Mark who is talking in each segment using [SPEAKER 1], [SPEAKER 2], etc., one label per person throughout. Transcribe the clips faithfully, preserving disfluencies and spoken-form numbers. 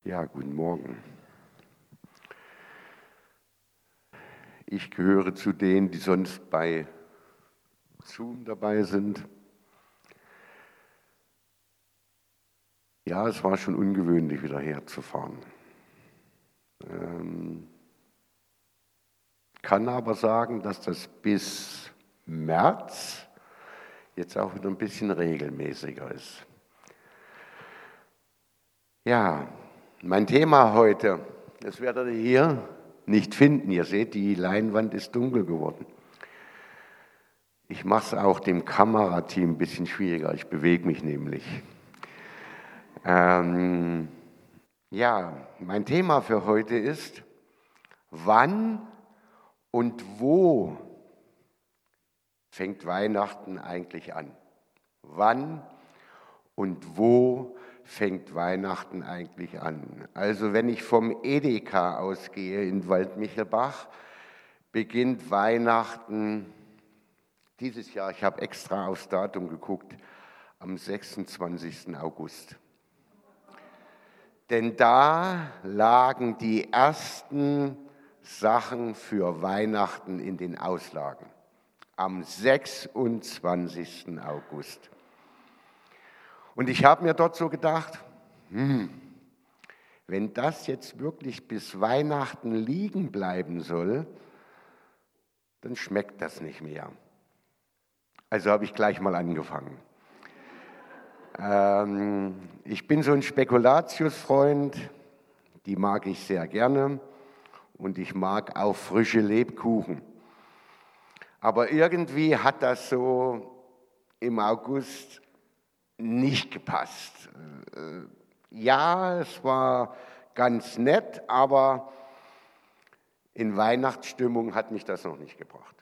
[SPEAKER 1] Ja, guten Morgen. Ich gehöre zu denen, die sonst bei Zoom dabei sind. Ja, es war schon ungewöhnlich, wieder herzufahren. Ähm, kann aber sagen, dass das bis März jetzt auch wieder ein bisschen regelmäßiger ist. Ja, mein Thema heute, das werdet ihr hier nicht finden. Ihr seht, die Leinwand ist dunkel geworden. Ich mache es auch dem Kamerateam ein bisschen schwieriger, ich bewege mich nämlich. Ähm, ja, mein Thema für heute ist, wann und wo fängt Weihnachten eigentlich an? Wann und wo fängt Weihnachten eigentlich an? Also wenn ich vom Edeka ausgehe in Waldmichelbach, beginnt Weihnachten dieses Jahr, ich habe extra aufs Datum geguckt, am sechsundzwanzigsten August. Denn da lagen die ersten Sachen für Weihnachten in den Auslagen. Am sechsundzwanzigsten August. Und ich habe mir dort so gedacht, hm, wenn das jetzt wirklich bis Weihnachten liegen bleiben soll, dann schmeckt das nicht mehr. Also habe ich gleich mal angefangen. Ähm, ich bin so ein Spekulatius-Freund, die mag ich sehr gerne und ich mag auch frische Lebkuchen. Aber irgendwie hat das so im August nicht gepasst. Ja, es war ganz nett, aber in Weihnachtsstimmung hat mich das noch nicht gebracht.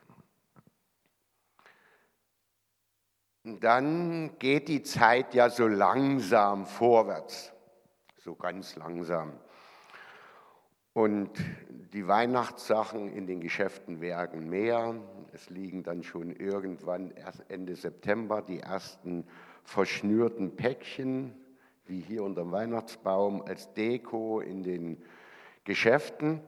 [SPEAKER 1] Dann geht die Zeit ja so langsam vorwärts, so ganz langsam. Und die Weihnachtssachen in den Geschäften werden mehr. Es liegen dann schon irgendwann erst Ende September die ersten verschnürten Päckchen, wie hier unter dem Weihnachtsbaum, als Deko in den Geschäften.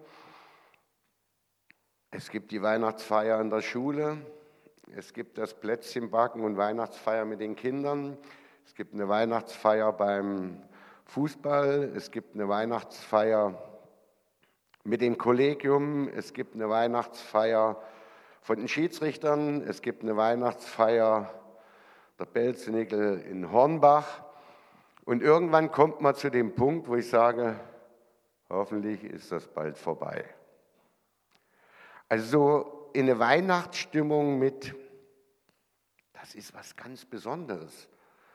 [SPEAKER 1] Es gibt die Weihnachtsfeier in der Schule. Es gibt das Plätzchenbacken und Weihnachtsfeier mit den Kindern. Es gibt eine Weihnachtsfeier beim Fußball. Es gibt eine Weihnachtsfeier mit dem Kollegium. Es gibt eine Weihnachtsfeier von den Schiedsrichtern. Es gibt eine Weihnachtsfeier der Belzenikel in Hornbach. Und irgendwann kommt man zu dem Punkt, wo ich sage, hoffentlich ist das bald vorbei. Also so in eine Weihnachtsstimmung mit, das ist was ganz Besonderes,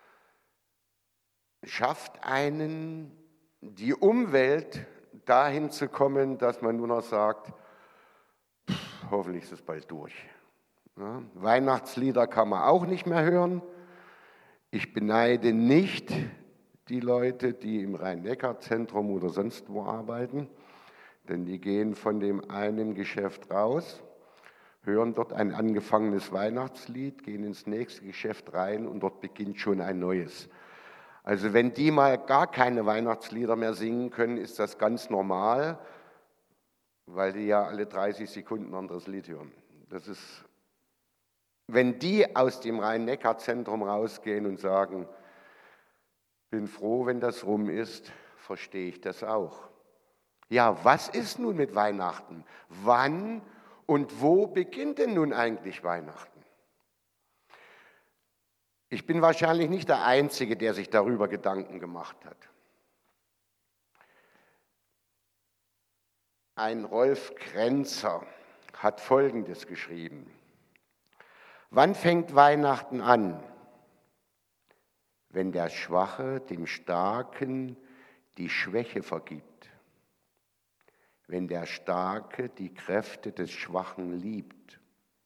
[SPEAKER 1] schafft einen die Umwelt dahin zu kommen, dass man nur noch sagt, pff, hoffentlich ist es bald durch. Ja, Weihnachtslieder kann man auch nicht mehr hören. Ich beneide nicht die Leute, die im Rhein-Neckar-Zentrum oder sonst wo arbeiten, denn die gehen von dem einen Geschäft raus, hören dort ein angefangenes Weihnachtslied, gehen ins nächste Geschäft rein und dort beginnt schon ein neues. Also wenn die mal gar keine Weihnachtslieder mehr singen können, ist das ganz normal, weil die ja alle dreißig Sekunden ein anderes Lied hören. Das ist, wenn die aus dem Rhein-Neckar-Zentrum rausgehen und sagen, bin froh, wenn das rum ist, verstehe ich das auch. Ja, was ist nun mit Weihnachten? Wann und wo beginnt denn nun eigentlich Weihnachten? Ich bin wahrscheinlich nicht der Einzige, der sich darüber Gedanken gemacht hat. Ein Rolf Krenzer hat Folgendes geschrieben. Wann fängt Weihnachten an? Wenn der Schwache dem Starken die Schwäche vergibt. Wenn der Starke die Kräfte des Schwachen liebt.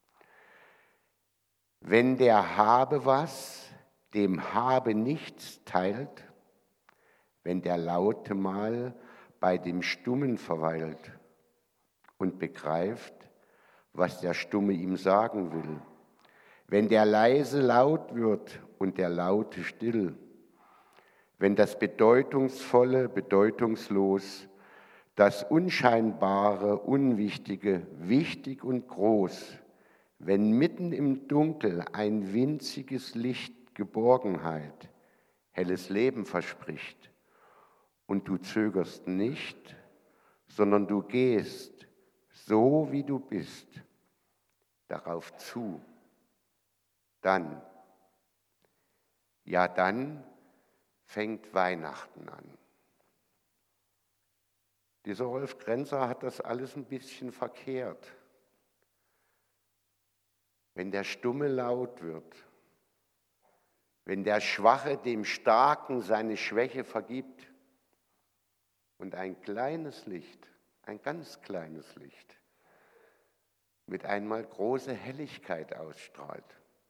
[SPEAKER 1] Wenn der Habe was dem Habe nichts teilt, wenn der Laute mal bei dem Stummen verweilt und begreift, was der Stumme ihm sagen will, wenn der Leise laut wird und der Laute still, wenn das Bedeutungsvolle, bedeutungslos, das Unscheinbare, Unwichtige, wichtig und groß, wenn mitten im Dunkel ein winziges Licht Geborgenheit, helles Leben verspricht und du zögerst nicht, sondern du gehst, so wie du bist, darauf zu, dann, ja dann fängt Weihnachten an. Dieser Rolf Grenzer hat das alles ein bisschen verkehrt. Wenn der Stumme laut wird, wenn der Schwache dem Starken seine Schwäche vergibt und ein kleines Licht, ein ganz kleines Licht, mit einmal große Helligkeit ausstrahlt,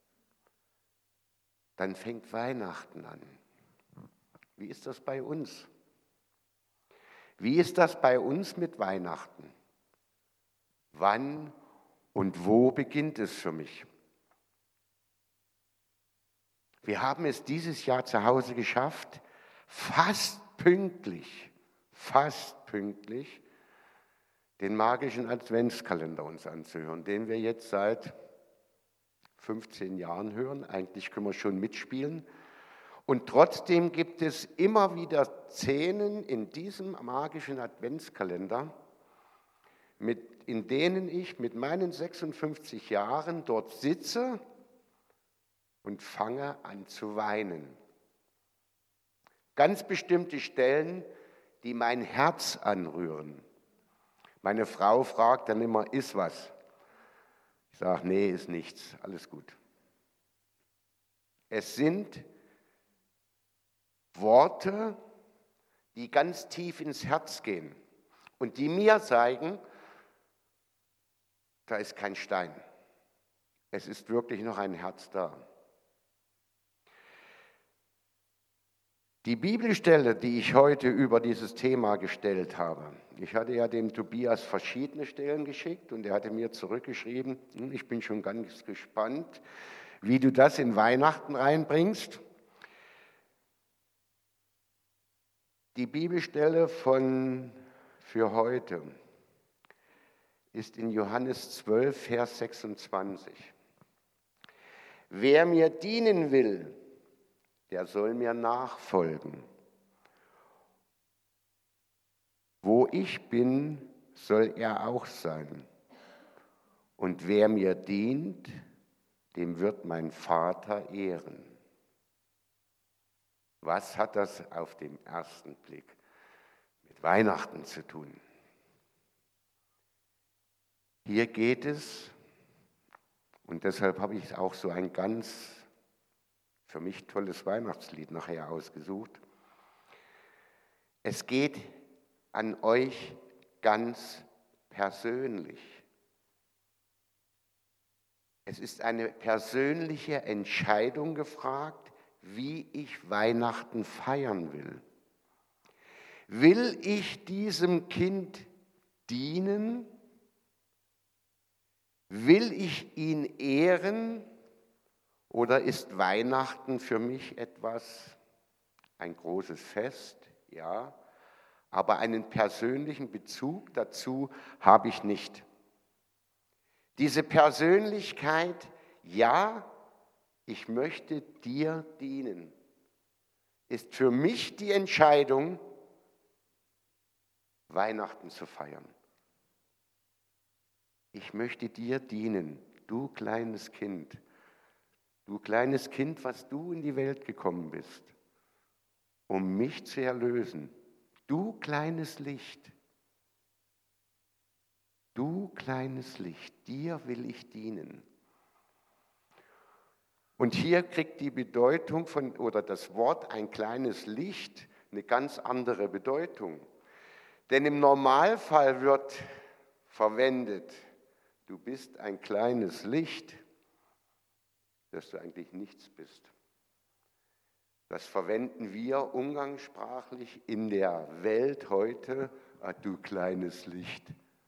[SPEAKER 1] dann fängt Weihnachten an. Wie ist das bei uns? Wie ist das bei uns mit Weihnachten? Wann und wo beginnt es für mich? Wir haben es dieses Jahr zu Hause geschafft, fast pünktlich, fast pünktlich, den magischen Adventskalender uns anzuhören, den wir jetzt seit fünfzehn Jahren hören. Eigentlich können wir schon mitspielen. Und trotzdem gibt es immer wieder Szenen in diesem magischen Adventskalender, mit, in denen ich mit meinen sechsundfünfzig Jahren dort sitze und fange an zu weinen. Ganz bestimmte Stellen, die mein Herz anrühren. Meine Frau fragt dann immer, ist was? Ich sage, nee, ist nichts, alles gut. Es sind Worte, die ganz tief ins Herz gehen und die mir zeigen, da ist kein Stein. Es ist wirklich noch ein Herz da. Die Bibelstelle, die ich heute über dieses Thema gestellt habe, ich hatte ja dem Tobias verschiedene Stellen geschickt und er hatte mir zurückgeschrieben, ich bin schon ganz gespannt, wie du das in Weihnachten reinbringst. Die Bibelstelle von, für heute ist in Johannes zwölf, Vers sechsundzwanzig. Wer mir dienen will, der soll mir nachfolgen. Wo ich bin, soll er auch sein. Und wer mir dient, dem wird mein Vater ehren. Was hat das auf den ersten Blick mit Weihnachten zu tun? Hier geht es, und deshalb habe ich auch so ein ganz für mich tolles Weihnachtslied nachher ausgesucht. Es geht an euch ganz persönlich. Es ist eine persönliche Entscheidung gefragt, wie ich Weihnachten feiern will. Will ich diesem Kind dienen? Will ich ihn ehren? Oder ist Weihnachten für mich etwas, ein großes Fest? Ja, aber einen persönlichen Bezug dazu habe ich nicht. Diese Persönlichkeit, ja, ich möchte dir dienen, ist für mich die Entscheidung, Weihnachten zu feiern. Ich möchte dir dienen, du kleines Kind, du kleines Kind, was du in die Welt gekommen bist, um mich zu erlösen. Du kleines Licht, du kleines Licht, dir will ich dienen. Und hier kriegt die Bedeutung von, oder das Wort ein kleines Licht eine ganz andere Bedeutung. Denn im Normalfall wird verwendet, du bist ein kleines Licht, dass du eigentlich nichts bist. Das verwenden wir umgangssprachlich in der Welt heute, ah, du kleines Licht.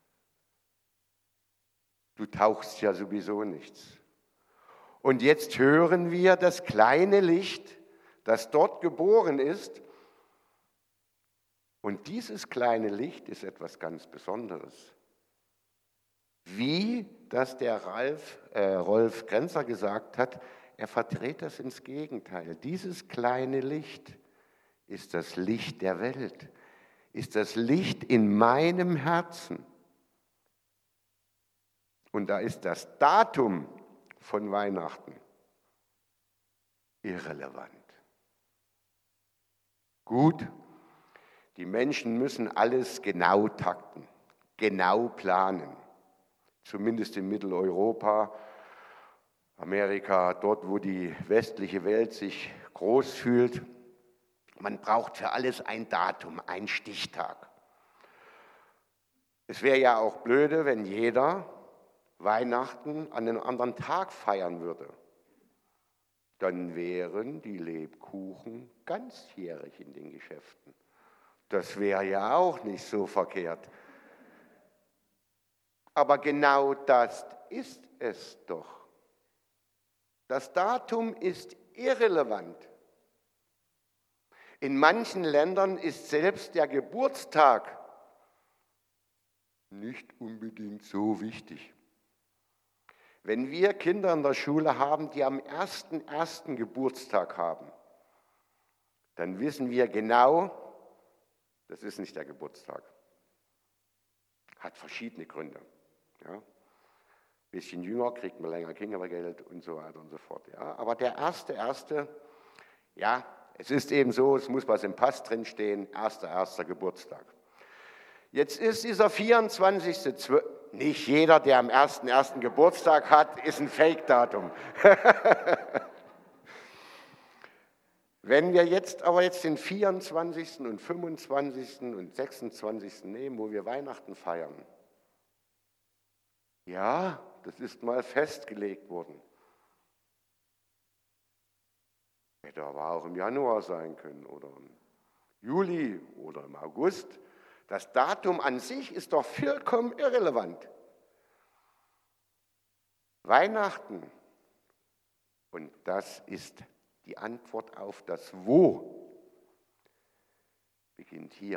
[SPEAKER 1] Du tauchst ja sowieso nichts. Und jetzt hören wir das kleine Licht, das dort geboren ist, Und dieses kleine Licht ist etwas ganz Besonderes. Wie das der Ralf, äh, Rolf Grenzer gesagt hat, er verdreht das ins Gegenteil. Dieses kleine Licht ist das Licht der Welt, ist das Licht in meinem Herzen. Und da ist das Datum von Weihnachten irrelevant. Gut, die Menschen müssen alles genau takten, genau planen. Zumindest in Mitteleuropa, Amerika, dort, wo die westliche Welt sich groß fühlt. Man braucht für alles ein Datum, einen Stichtag. Es wäre ja auch blöde, wenn jeder Weihnachten an einem anderen Tag feiern würde. Dann wären die Lebkuchen ganzjährig in den Geschäften. Das wäre ja auch nicht so verkehrt. Aber genau das ist es doch. Das Datum ist irrelevant. In manchen Ländern ist selbst der Geburtstag nicht unbedingt so wichtig. Wenn wir Kinder in der Schule haben, die am ersten ersten Geburtstag haben, dann wissen wir genau, das ist nicht der Geburtstag. Hat verschiedene Gründe. Ja. Ein bisschen jünger kriegt man länger Kindergeld und so weiter und so fort. Ja. Aber der erste erste, ja, es ist eben so, es muss was im Pass drinstehen, erster erster Geburtstag. Jetzt ist dieser vierundzwanzigste zwölfte Nicht jeder, der am ersten ersten Geburtstag hat, ist ein Fake-Datum. Wenn wir jetzt aber jetzt den vierundzwanzigsten und fünfundzwanzigsten und sechsundzwanzigsten nehmen, wo wir Weihnachten feiern, ja, das ist mal festgelegt worden. Hätte aber auch im Januar sein können oder im Juli oder im August. Das Datum an sich ist doch vollkommen irrelevant. Weihnachten, und das ist die Antwort auf das Wo, beginnt hier.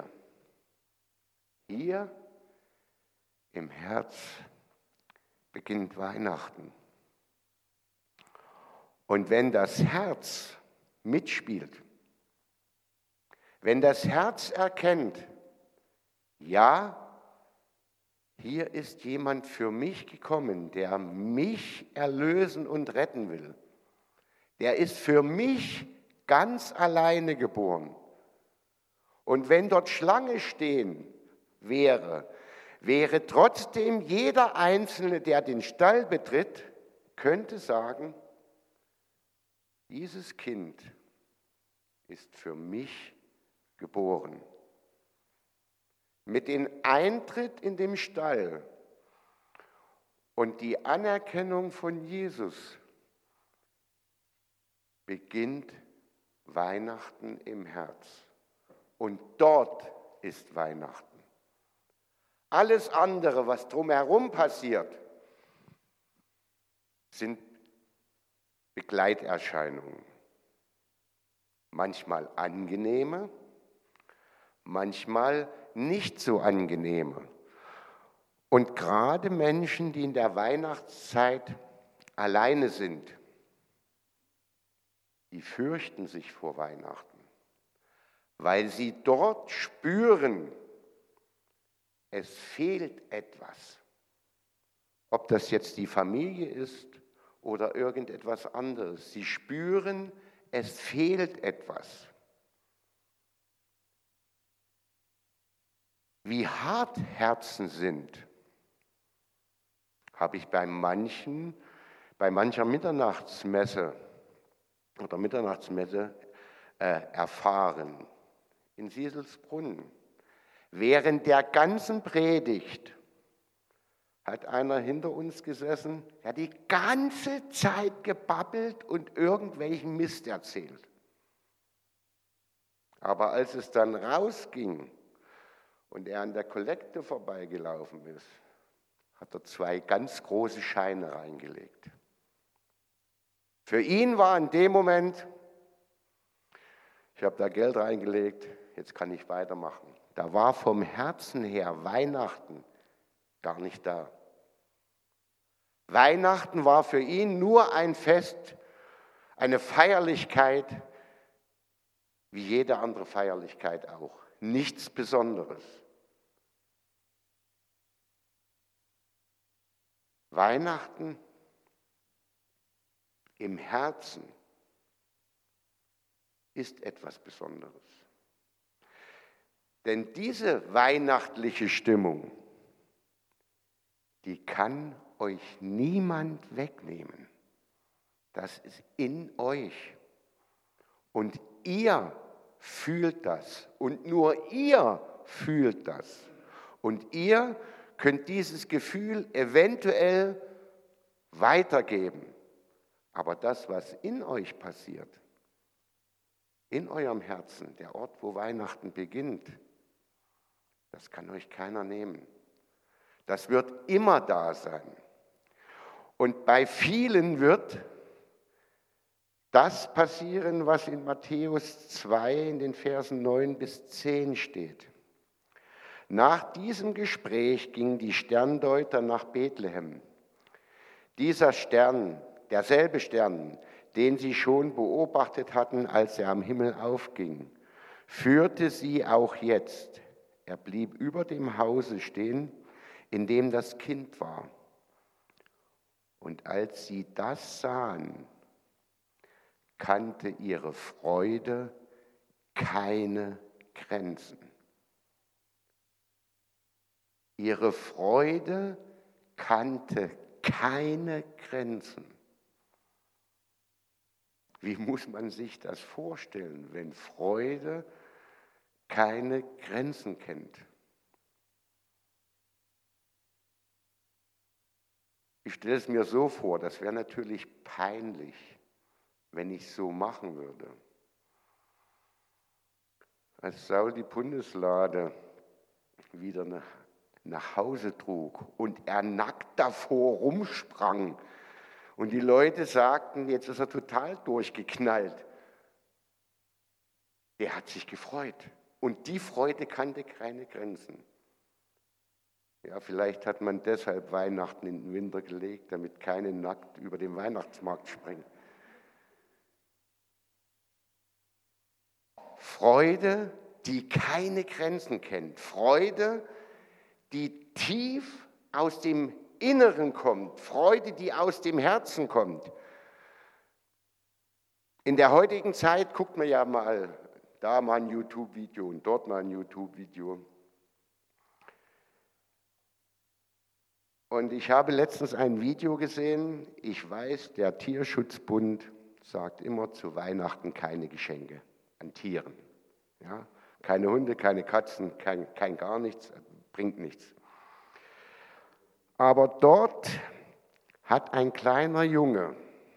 [SPEAKER 1] Hier im Herz beginnt Weihnachten. Und wenn das Herz mitspielt, wenn das Herz erkennt, ja, hier ist jemand für mich gekommen, der mich erlösen und retten will. Der ist für mich ganz alleine geboren. Und wenn dort Schlange stehen wäre, wäre trotzdem jeder Einzelne, der den Stall betritt, könnte sagen, dieses Kind ist für mich geboren. Mit dem Eintritt in den Stall und die Anerkennung von Jesus beginnt Weihnachten im Herz. Und dort ist Weihnachten. Alles andere, was drumherum passiert, sind Begleiterscheinungen. Manchmal angenehme, manchmal nicht so angenehme. Und gerade Menschen, die in der Weihnachtszeit alleine sind, die fürchten sich vor Weihnachten, weil sie dort spüren, es fehlt etwas. Ob das jetzt die Familie ist oder irgendetwas anderes. Sie spüren, es fehlt etwas. Wie hart Herzen sind, habe ich bei manchen, bei mancher Mitternachtsmesse oder Mitternachtsmesse äh, erfahren. In Sieselsbrunn. Während der ganzen Predigt hat einer hinter uns gesessen, der die ganze Zeit gebabbelt und irgendwelchen Mist erzählt. Aber als es dann rausging und er an der Kollekte vorbeigelaufen ist, hat er zwei ganz große Scheine reingelegt. Für ihn war in dem Moment, ich habe da Geld reingelegt, jetzt kann ich weitermachen. da war vom Herzen her Weihnachten gar nicht da. Weihnachten war für ihn nur ein Fest, eine Feierlichkeit, wie jede andere Feierlichkeit auch. Nichts Besonderes. Weihnachten im Herzen ist etwas Besonderes. Denn diese weihnachtliche Stimmung, die kann euch niemand wegnehmen. Das ist in euch. Und ihr fühlt das. Und nur ihr fühlt das. Und ihr könnt dieses Gefühl eventuell weitergeben. Aber das, was in euch passiert, in eurem Herzen, der Ort, wo Weihnachten beginnt, das kann euch keiner nehmen. Das wird immer da sein. Und bei vielen wird das passieren, was in Matthäus zwei in den Versen neun bis zehn steht. Nach diesem Gespräch gingen die Sterndeuter nach Bethlehem. Dieser Stern, derselbe Stern, den sie schon beobachtet hatten, als er am Himmel aufging, führte sie auch jetzt. Er blieb über dem Hause stehen, in dem das Kind war. Und als sie das sahen, kannte ihre Freude keine Grenzen. Ihre Freude kannte keine Grenzen. Wie muss man sich das vorstellen, wenn Freude keine Grenzen kennt? Ich stelle es mir so vor, das wäre natürlich peinlich, wenn ich so machen würde. Als Saul die Bundeslade wieder nach Hause trug und er nackt davor rumsprang und die Leute sagten, jetzt ist er total durchgeknallt. Der hat sich gefreut und die Freude kannte keine Grenzen. Ja, vielleicht hat man deshalb Weihnachten in den Winter gelegt, damit keine nackt über den Weihnachtsmarkt springen. Freude, die keine Grenzen kennt. Freude, die tief aus dem Inneren kommt. Freude, die aus dem Herzen kommt. In der heutigen Zeit guckt man ja mal da mal ein YouTube-Video und dort mal ein YouTube-Video. Und ich habe letztens ein Video gesehen. Ich weiß, der Tierschutzbund sagt immer zu Weihnachten keine Geschenke an Tieren. Ja? Keine Hunde, keine Katzen, kein, kein gar nichts, bringt nichts. Aber dort hat ein kleiner Junge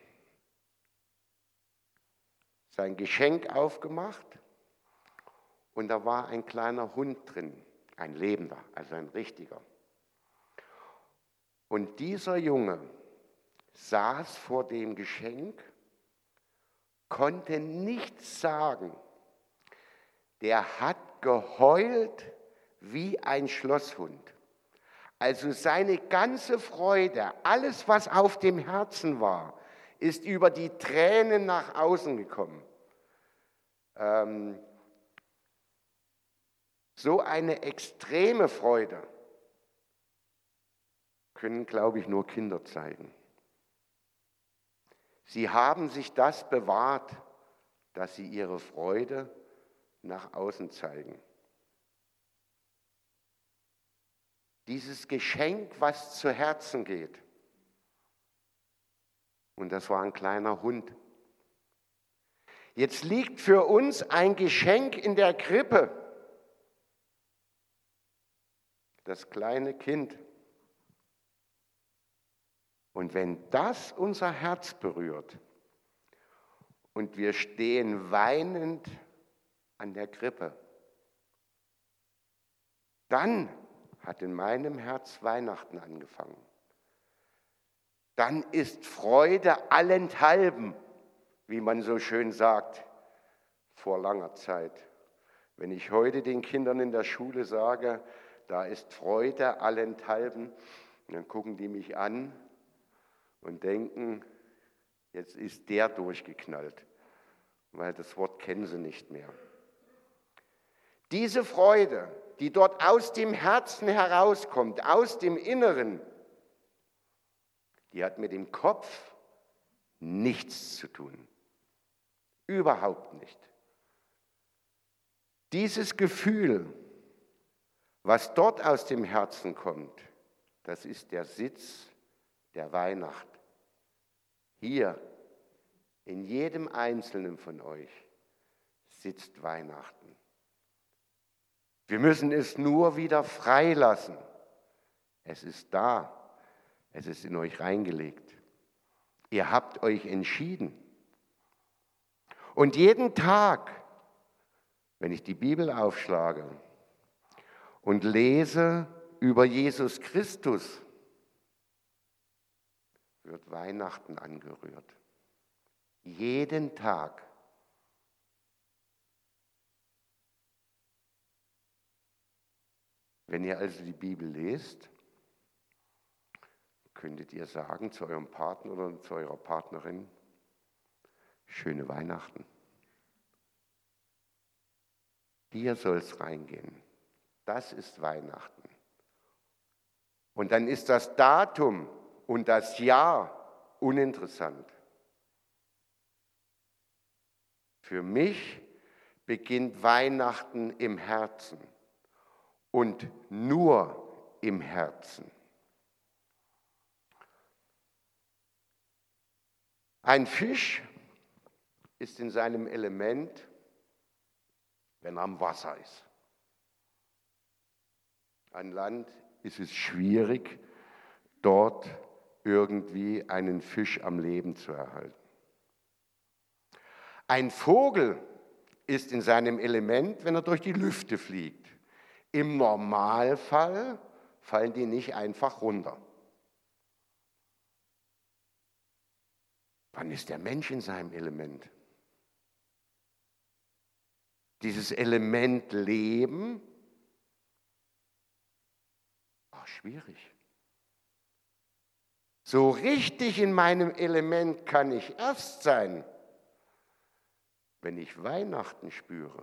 [SPEAKER 1] sein Geschenk aufgemacht und da war ein kleiner Hund drin, ein lebender, also ein richtiger. Und dieser Junge saß vor dem Geschenk, konnte nichts sagen. Der hat geheult wie ein Schlosshund. Also seine ganze Freude, alles, was auf dem Herzen war, ist über die Tränen nach außen gekommen. Ähm, so eine extreme Freude können, glaube ich, nur Kinder zeigen. Sie haben sich das bewahrt, dass sie ihre Freude nach außen zeigen. Dieses Geschenk, was zu Herzen geht. Und das war ein kleiner Hund. Jetzt liegt für uns ein Geschenk in der Krippe. Das kleine Kind. Und wenn das unser Herz berührt und wir stehen weinend an der Krippe, dann hat in meinem Herz Weihnachten angefangen. Dann ist Freude allenthalben, wie man so schön sagt, vor langer Zeit. Wenn ich heute den Kindern in der Schule sage, da ist Freude allenthalben, dann gucken die mich an und denken, jetzt ist der durchgeknallt, weil das Wort kennen sie nicht mehr. Diese Freude, die dort aus dem Herzen herauskommt, aus dem Inneren, die hat mit dem Kopf nichts zu tun. Überhaupt nicht. Dieses Gefühl, was dort aus dem Herzen kommt, das ist der Sitz der Weihnacht. Hier, in jedem Einzelnen von euch, sitzt Weihnachten. Wir müssen es nur wieder freilassen. Es ist da. Es ist in euch reingelegt. Ihr habt euch entschieden. Und jeden Tag, wenn ich die Bibel aufschlage und lese über Jesus Christus, wird Weihnachten angerührt. Jeden Tag. Wenn ihr also die Bibel lest, könntet ihr sagen zu eurem Partner oder zu eurer Partnerin, schöne Weihnachten. Hier soll es reingehen. Das ist Weihnachten. Und dann ist das Datum und das Jahr uninteressant. Für mich beginnt Weihnachten im Herzen und nur im Herzen. Ein Fisch ist in seinem Element, wenn er am Wasser ist. An Land ist es schwierig, dort irgendwie einen Fisch am Leben zu erhalten. Ein Vogel ist in seinem Element, wenn er durch die Lüfte fliegt. Im Normalfall fallen die nicht einfach runter. Wann ist der Mensch in seinem Element? Dieses Element Leben, war schwierig. So richtig in meinem Element kann ich erst sein, wenn ich Weihnachten spüre.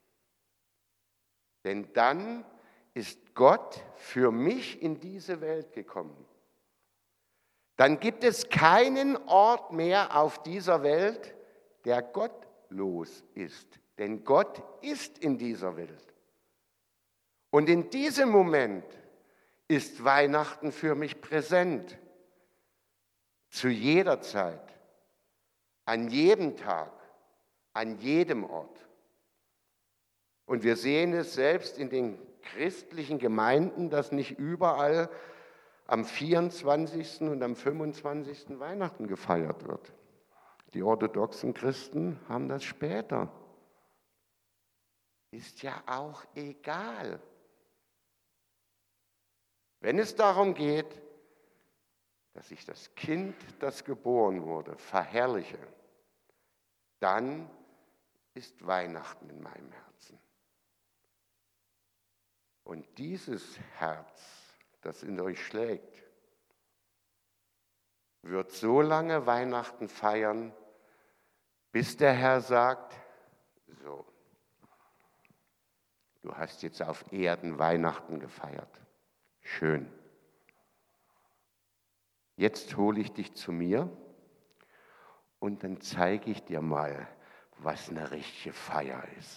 [SPEAKER 1] Denn dann ist Gott für mich in diese Welt gekommen. Dann gibt es keinen Ort mehr auf dieser Welt, der gottlos ist. Denn Gott ist in dieser Welt. Und in diesem Moment ist Weihnachten für mich präsent. Zu jeder Zeit, an jedem Tag, an jedem Ort. Und wir sehen es selbst in den christlichen Gemeinden, dass nicht überall am vierundzwanzigsten und am fünfundzwanzigsten Weihnachten gefeiert wird. Die orthodoxen Christen haben das später. Ist ja auch egal. Wenn es darum geht, dass ich das Kind, das geboren wurde, verherrliche, dann ist Weihnachten in meinem Herzen. Und dieses Herz, das in euch schlägt, wird so lange Weihnachten feiern, bis der Herr sagt, so, du hast jetzt auf Erden Weihnachten gefeiert. Schön. Jetzt hole ich dich zu mir und dann zeige ich dir mal, was eine richtige Feier ist.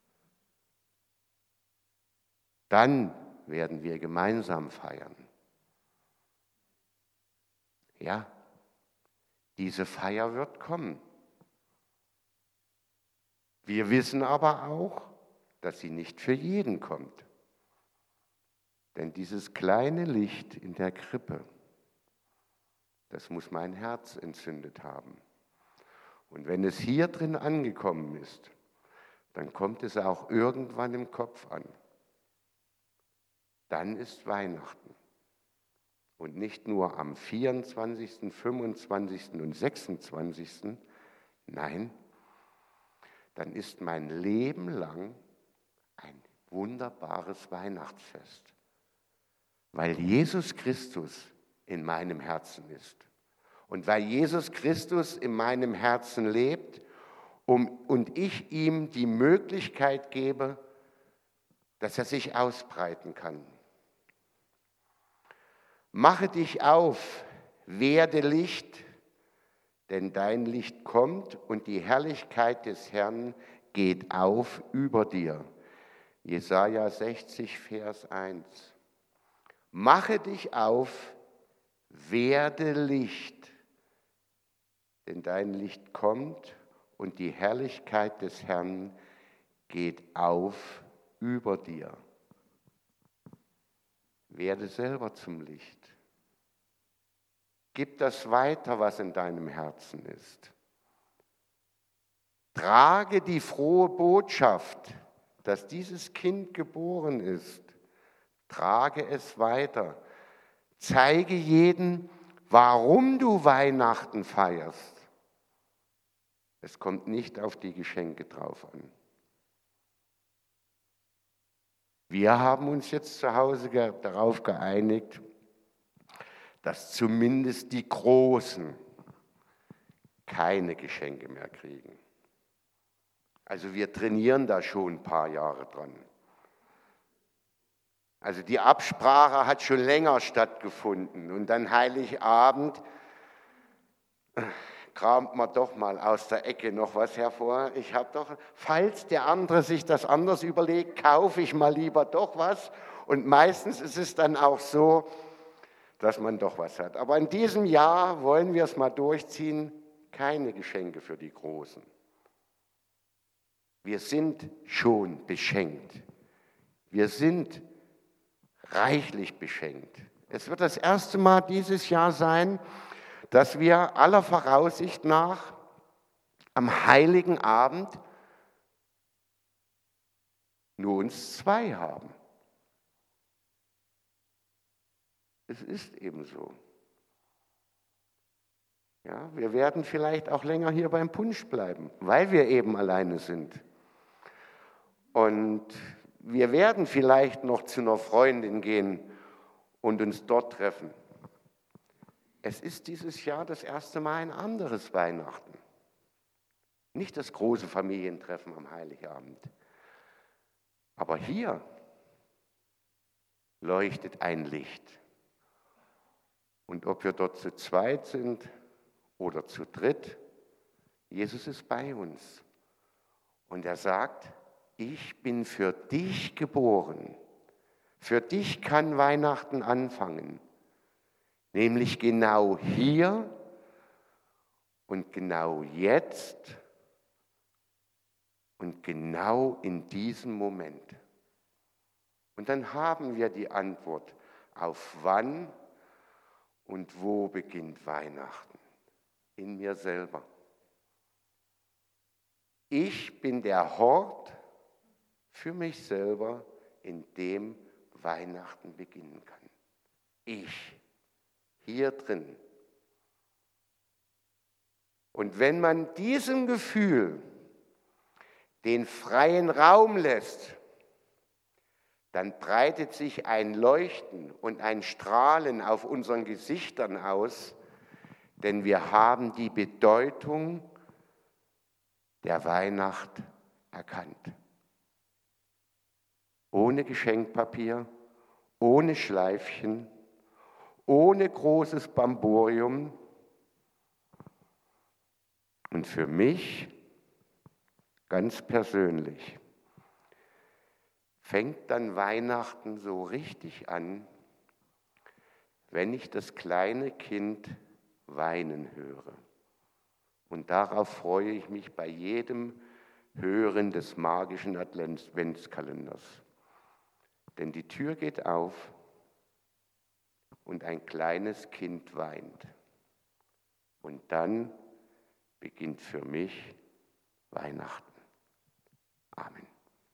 [SPEAKER 1] Dann werden wir gemeinsam feiern. Ja, diese Feier wird kommen. Wir wissen aber auch, dass sie nicht für jeden kommt. Denn dieses kleine Licht in der Krippe, das muss mein Herz entzündet haben. Und wenn es hier drin angekommen ist, dann kommt es auch irgendwann im Kopf an. Dann ist Weihnachten. Und nicht nur am vierundzwanzigsten, fünfundzwanzigsten und sechsundzwanzigsten Nein, dann ist mein Leben lang ein wunderbares Weihnachtsfest, weil Jesus Christus in meinem Herzen ist. Und weil Jesus Christus in meinem Herzen lebt um, und ich ihm die Möglichkeit gebe, dass er sich ausbreiten kann. Mache dich auf, werde Licht, denn dein Licht kommt und die Herrlichkeit des Herrn geht auf über dir. Jesaja sechzig, Vers eins. Mache dich auf, werde Licht, denn dein Licht kommt und die Herrlichkeit des Herrn geht auf über dir. Werde selber zum Licht. Gib das weiter, was in deinem Herzen ist. Trage die frohe Botschaft, dass dieses Kind geboren ist. Trage es weiter. Zeige jeden, warum du Weihnachten feierst. Es kommt nicht auf die Geschenke drauf an. Wir haben uns jetzt zu Hause ge- darauf geeinigt, dass zumindest die Großen keine Geschenke mehr kriegen. Also wir trainieren da schon ein paar Jahre dran. Also die Absprache hat schon länger stattgefunden und dann Heiligabend kramt man doch mal aus der Ecke noch was hervor. Ich habe doch, falls der andere sich das anders überlegt, kaufe ich mal lieber doch was. Und meistens ist es dann auch so, dass man doch was hat. Aber in diesem Jahr wollen wir es mal durchziehen, keine Geschenke für die Großen. Wir sind schon beschenkt. Wir sind reichlich beschenkt. Es wird das erste Mal dieses Jahr sein, dass wir aller Voraussicht nach am Heiligen Abend nur uns zwei haben. Es ist eben so. Ja, wir werden vielleicht auch länger hier beim Punsch bleiben, weil wir eben alleine sind. Und wir werden vielleicht noch zu einer Freundin gehen und uns dort treffen. Es ist dieses Jahr das erste Mal ein anderes Weihnachten. Nicht das große Familientreffen am Heiligabend. Aber hier leuchtet ein Licht. Und ob wir dort zu zweit sind oder zu dritt, Jesus ist bei uns. Und er sagt, ich bin für dich geboren. Für dich kann Weihnachten anfangen. Nämlich genau hier und genau jetzt und genau in diesem Moment. Und dann haben wir die Antwort auf wann und wo beginnt Weihnachten. In mir selber. Ich bin der Hort für mich selber, in dem Weihnachten beginnen kann. Ich. Hier drin. Und wenn man diesem Gefühl den freien Raum lässt, dann breitet sich ein Leuchten und ein Strahlen auf unseren Gesichtern aus, denn wir haben die Bedeutung der Weihnacht erkannt. Ohne Geschenkpapier, ohne Schleifchen, ohne großes Bamborium. Und für mich, ganz persönlich, fängt dann Weihnachten so richtig an, wenn ich das kleine Kind weinen höre. Und darauf freue ich mich bei jedem Hören des magischen Adventskalenders. Denn die Tür geht auf und ein kleines Kind weint. Und dann beginnt für mich Weihnachten. Amen.